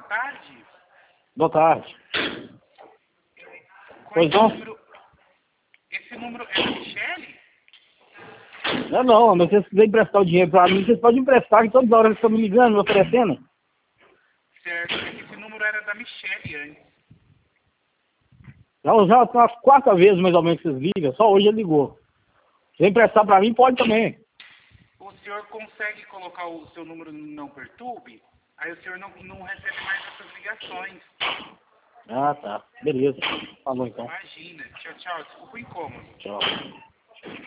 tarde. Boa tarde. Pois não? Esse número é da Michele? Não, mas se vocês quiserem emprestar o dinheiro pra mim, vocês podem emprestar, que toda hora eles estão me ligando, me oferecendo. Certo, esse número era da Michele antes. Já tem umas 4 vezes mais ou menos que vocês ligam, só hoje ele ligou. Se emprestar pra mim, pode também. O senhor consegue colocar o seu número no não perturbe? Aí o senhor não recebe mais essas ligações. Ah, tá. Beleza. Falou então. Imagina. Tchau, tchau. Desculpa o incômodo. Tchau.